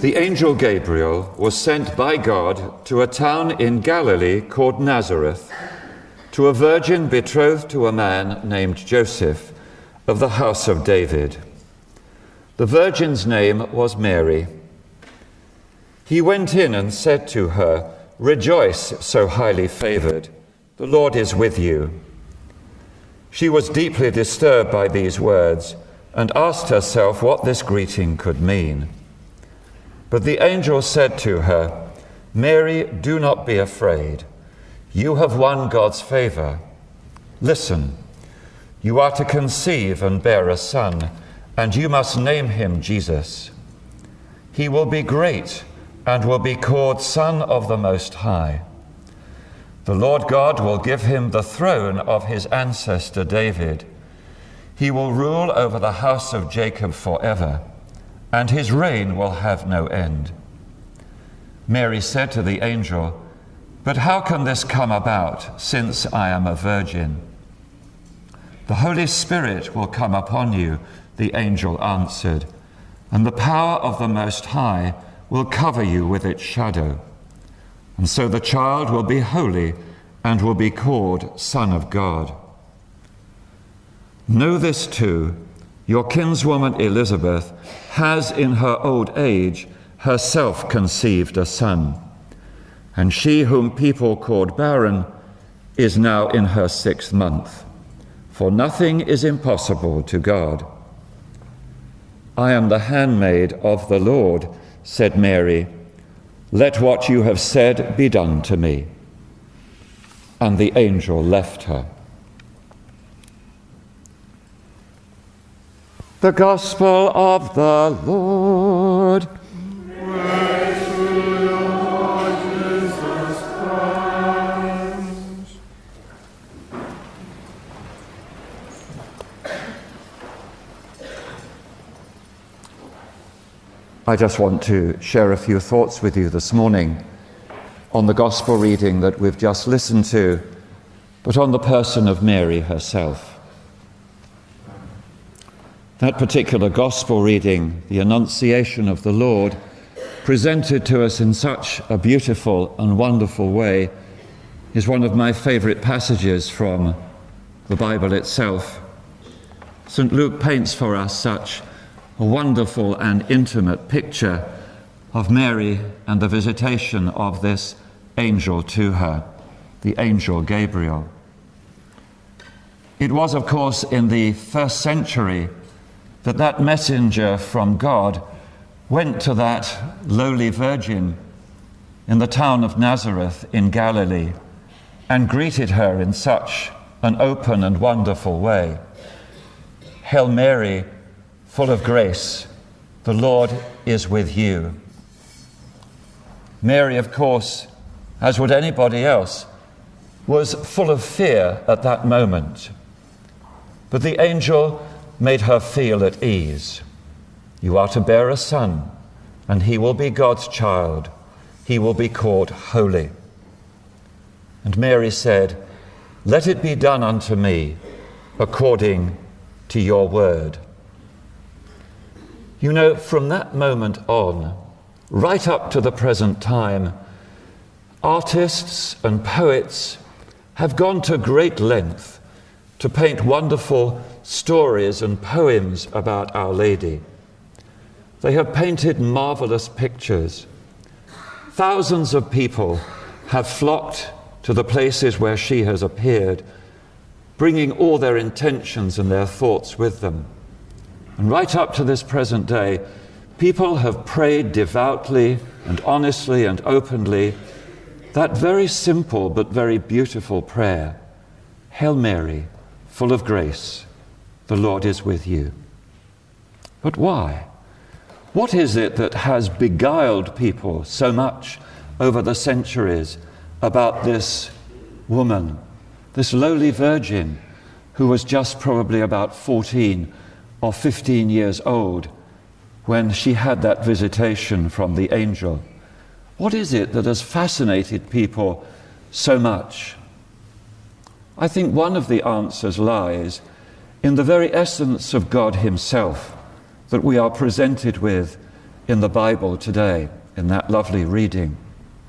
The angel Gabriel was sent by God to a town in Galilee called Nazareth, to a virgin betrothed to a man named Joseph of the house of David. The virgin's name was Mary. He went in and said to her, "Rejoice, so highly favored. The Lord is with you." She was deeply disturbed by these words and asked herself what this greeting could mean. But the angel said to her, "Mary, do not be afraid. You have won God's favor. Listen, you are to conceive and bear a son, and you must name him Jesus. He will be great and will be called Son of the Most High. The Lord God will give him the throne of his ancestor David. He will rule over the house of Jacob forever, and his reign will have no end." Mary said to the angel, "But how can this come about, since I am a virgin?" "The Holy Spirit will come upon you," the angel answered, "and the power of the Most High will cover you with its shadow. And so the child will be holy and will be called Son of God. Know this too, your kinswoman Elizabeth has in her old age herself conceived a son, and she whom people called barren is now in her 6th month, for nothing is impossible to God." "I am the handmaid of the Lord," said Mary. "Let what you have said be done to me." And the angel left her. The Gospel of the Lord. Praise to you, Lord Jesus Christ. I just want to share a few thoughts with you this morning on the Gospel reading that we've just listened to, but on the person of Mary herself. That particular Gospel reading, the Annunciation of the Lord, presented to us in such a beautiful and wonderful way, is one of my favorite passages from the Bible itself. St. Luke paints for us such a wonderful and intimate picture of Mary and the visitation of this angel to her, the angel Gabriel. It was, of course, in the 1st century that messenger from God went to that lowly virgin in the town of Nazareth in Galilee and greeted her in such an open and wonderful way. "Hail Mary, full of grace, the Lord is with you." Mary, of course, as would anybody else, was full of fear at that moment. But the angel made her feel at ease. "You are to bear a son, and he will be God's child. He will be called Holy." And Mary said, "Let it be done unto me according to your word." You know, from that moment on, right up to the present time, artists and poets have gone to great length to paint wonderful stories and poems about Our Lady. They have painted marvelous pictures. Thousands of people have flocked to the places where she has appeared, bringing all their intentions and their thoughts with them. And right up to this present day, people have prayed devoutly and honestly and openly that very simple but very beautiful prayer, "Hail Mary, full of grace, the Lord is with you." But why? What is it that has beguiled people so much over the centuries about this woman, this lowly virgin who was just probably about 14 or 15 years old when she had that visitation from the angel? What is it that has fascinated people so much? I think one of the answers lies in the very essence of God himself that we are presented with in the Bible today, in that lovely reading.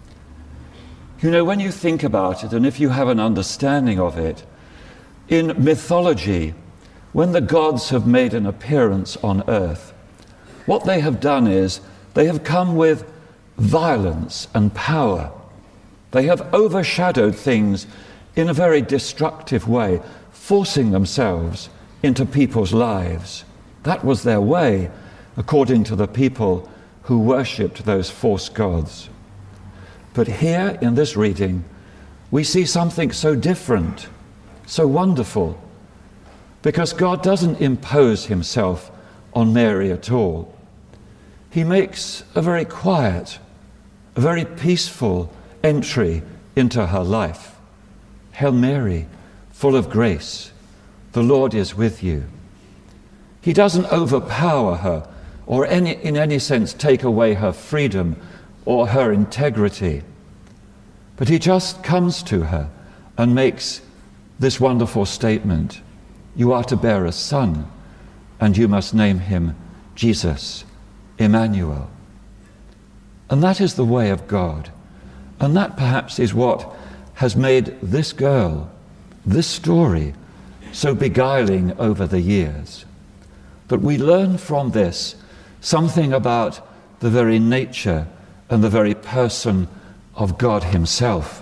You know, when you think about it, and if you have an understanding of it, in mythology, when the gods have made an appearance on earth, what they have done is they have come with violence and power. They have overshadowed things in a very destructive way, forcing themselves into people's lives. That was their way, according to the people who worshipped those false gods. But here in this reading, we see something so different, so wonderful, because God doesn't impose himself on Mary at all. He makes a very quiet, a very peaceful entry into her life. Hail Mary, full of grace, the Lord is with you. He doesn't overpower her or in any sense take away her freedom or her integrity, but he just comes to her and makes this wonderful statement: you are to bear a son, and you must name him Jesus, Emmanuel. And that is the way of God. And that perhaps is what has made this girl, this story, so beguiling over the years. That we learn from this something about the very nature and the very person of God himself.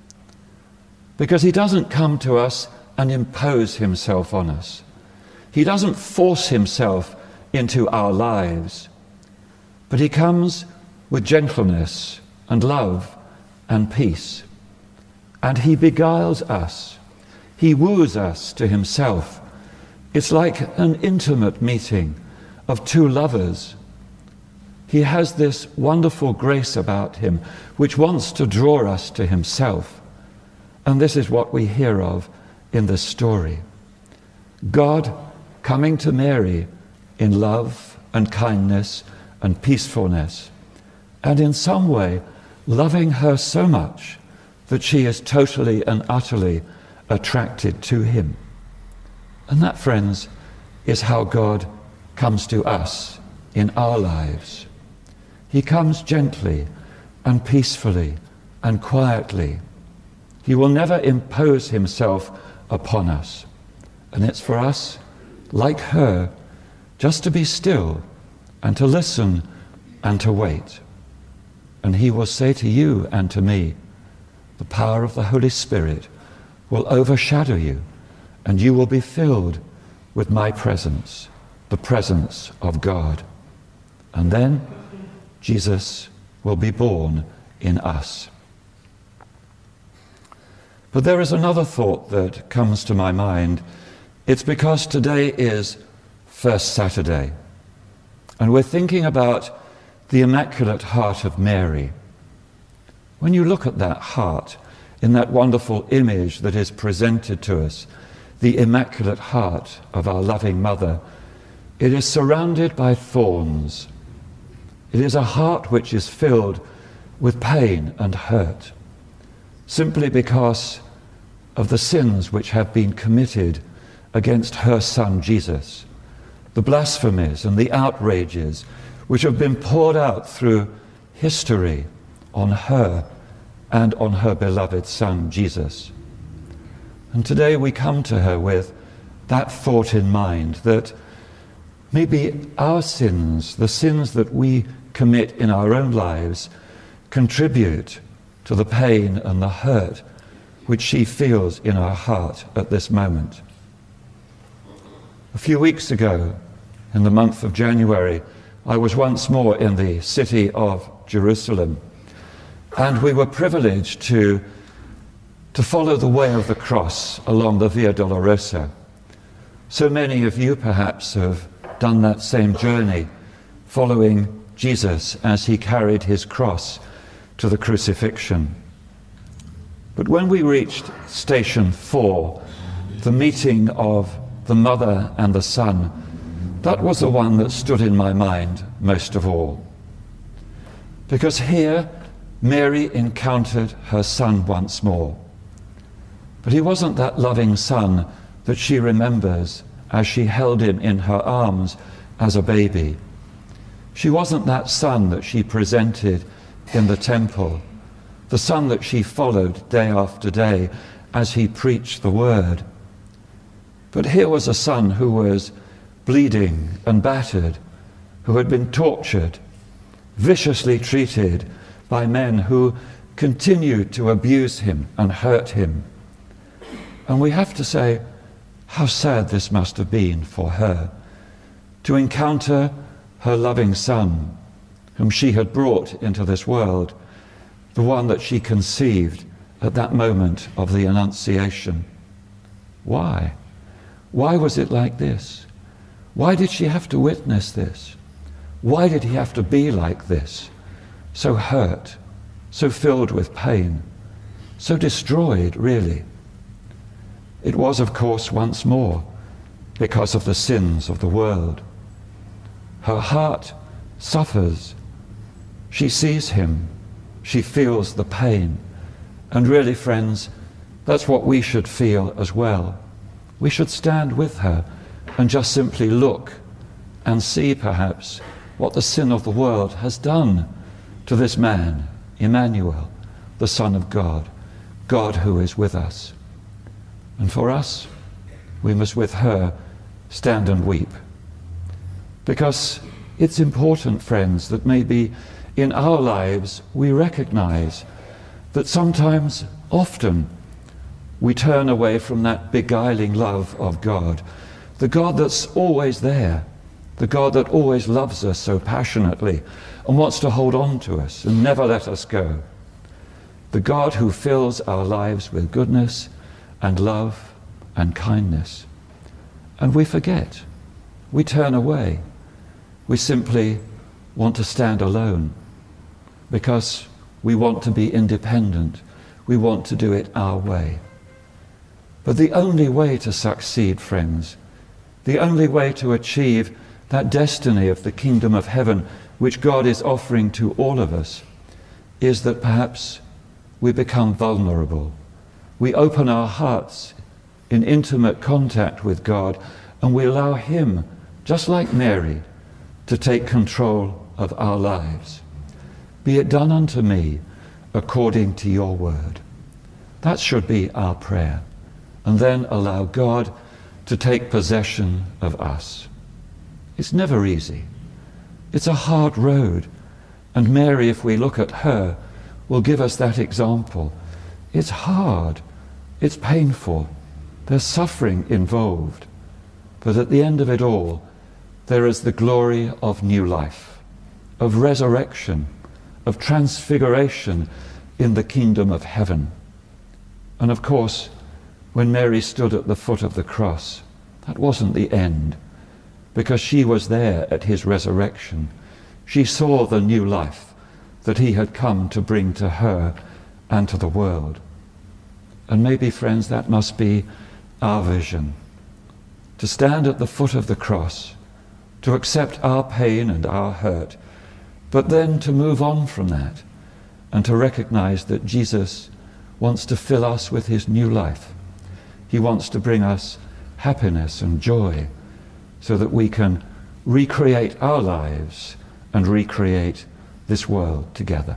Because he doesn't come to us and impose himself on us. He doesn't force himself into our lives, but he comes with gentleness and love and peace. And he beguiles us. He woos us to himself. It's like an intimate meeting of two lovers. He has this wonderful grace about him which wants to draw us to himself. And this is what we hear of in this story. God coming to Mary in love and kindness and peacefulness, and in some way loving her so much that she is totally and utterly attracted to him. And that, friends, is how God comes to us in our lives. He comes gently and peacefully and quietly. He will never impose himself upon us. And it's for us, like her, just to be still and to listen and to wait. And he will say to you and to me, the power of the Holy Spirit will overshadow you, and you will be filled with my presence, the presence of God. And then Jesus will be born in us. But there is another thought that comes to my mind. It's because today is First Saturday, and we're thinking about the Immaculate Heart of Mary. When you look at that heart, in that wonderful image that is presented to us, the Immaculate Heart of our loving Mother, it is surrounded by thorns. It is a heart which is filled with pain and hurt, simply because of the sins which have been committed against her Son Jesus, the blasphemies and the outrages which have been poured out through history on her and on her beloved Son Jesus. And today we come to her with that thought in mind, that maybe our sins, the sins that we commit in our own lives, contribute to the pain and the hurt which she feels in her heart at this moment. A few weeks ago, in the month of January, I was once more in the city of Jerusalem, and we were privileged to follow the way of the cross along the Via Dolorosa. So many of you perhaps have done that same journey, following Jesus as he carried his cross to the crucifixion. But when we reached Station 4, the meeting of the Mother and the Son, that was the one that stood in my mind most of all. Because here, Mary encountered her Son once more. But he wasn't that loving Son that she remembers as she held him in her arms as a baby. She wasn't that son that she presented in the temple, the son that she followed day after day as he preached the word. But here was a son who was bleeding and battered, who had been tortured, viciously treated by men who continued to abuse him and hurt him. And we have to say how sad this must have been for her, to encounter her loving son, whom she had brought into this world, the one that she conceived at that moment of the Annunciation. Why? Why was it like this? Why did she have to witness this? Why did he have to be like this? So hurt, so filled with pain, so destroyed, really. It was, of course, once more because of the sins of the world. Her heart suffers. She sees him. She feels the pain. And really, friends, that's what we should feel as well. We should stand with her and just simply look and see, perhaps, what the sin of the world has done to this man, Emmanuel, the Son of God, God who is with us. And for us, we must with her stand and weep. Because it's important, friends, that maybe in our lives we recognize that sometimes, often, we turn away from that beguiling love of God, the God that's always there, the God that always loves us so passionately and wants to hold on to us and never let us go. The God who fills our lives with goodness and love and kindness. And we forget. We turn away. We simply want to stand alone because we want to be independent. We want to do it our way. But the only way to succeed, friends, the only way to achieve that destiny of the kingdom of heaven which God is offering to all of us is that perhaps we become vulnerable. We open our hearts in intimate contact with God and we allow him, just like Mary, to take control of our lives. Be it done unto me according to your word. That should be our prayer. And then allow God to take possession of us. It's never easy. It's a hard road. And Mary, if we look at her, will give us that example. It's hard. It's painful. There's suffering involved. But at the end of it all, there is the glory of new life, of resurrection, of transfiguration in the kingdom of heaven. And of course, when Mary stood at the foot of the cross, that wasn't the end, because she was there at his resurrection. She saw the new life that he had come to bring to her and to the world. And maybe, friends, that must be our vision, to stand at the foot of the cross, to accept our pain and our hurt, but then to move on from that and to recognize that Jesus wants to fill us with his new life. He wants to bring us happiness and joy so that we can recreate our lives and recreate this world together.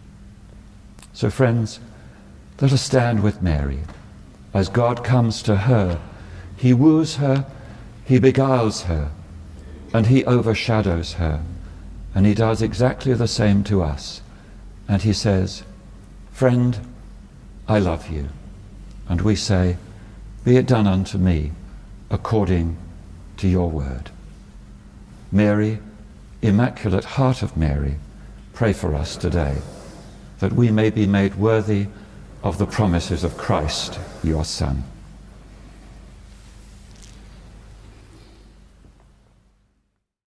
So friends, let us stand with Mary. As God comes to her, he woos her, he beguiles her, and he overshadows her. And he does exactly the same to us. And he says, "Friend, I love you." And we say, "Be it done unto me according to your word." Mary, Immaculate Heart of Mary, pray for us today, that we may be made worthy of the promises of Christ, your Son.